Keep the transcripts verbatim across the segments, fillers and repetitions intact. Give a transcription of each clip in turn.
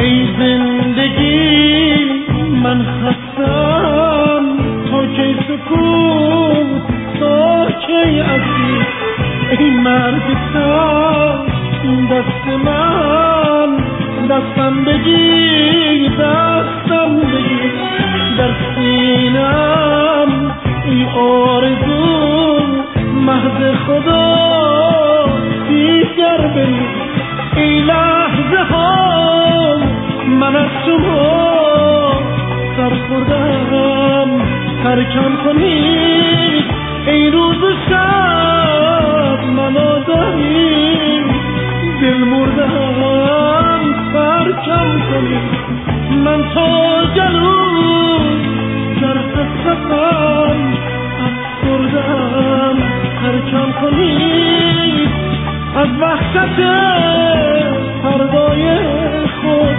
ای زندگی من خستم، تا کی سکوت، تا کی اسیر. ای مرگ سر دست من، دستم بگیر، دستم بگیر. در سینم ای آرزو مهد خدا دیگر بمیر. ای لحظه ها من از شما سرخوردم، ترکم کنید. ای روز و شب من آدمی دل مردم، ترکم کنید. من تا جلوس در حسرتم افسردم، ترکم کنید. از وحشت فردای خود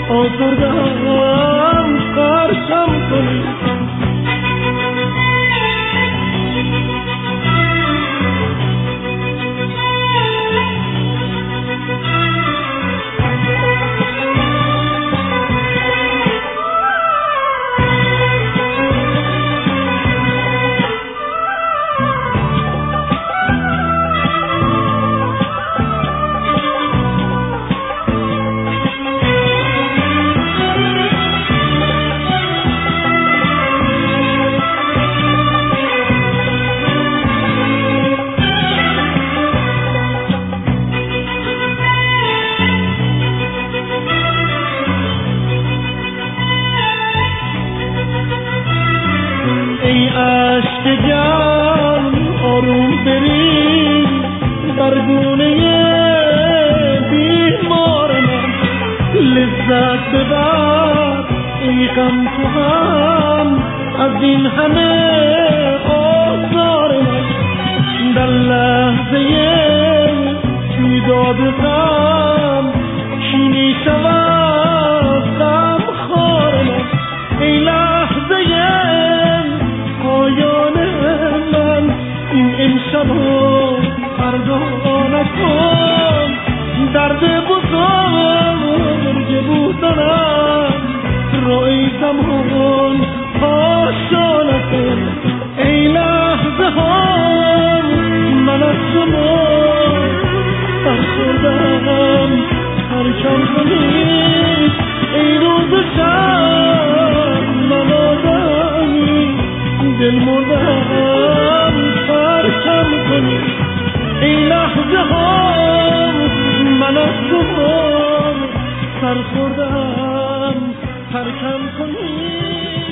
آزردم، ترکم کنید. ای عشق جان آروم بریز بر گونه بیمار من، لذت ببر ای غم تو هم از این همه آزار من. در لحظه بیداد غم چینی شود غم خار من. ای لحظه پایان من، این امشب و فردا نکن. درد بزرگ بودنم رو ای زمان پاشا نکن. ای لحظه ها من از شما برخوردم، ترکم کنید. ای روز و شب من آدمی دل مردم، ترکم کنید. ای لحظه ها من از شما سرخوردم، ترکم کنید.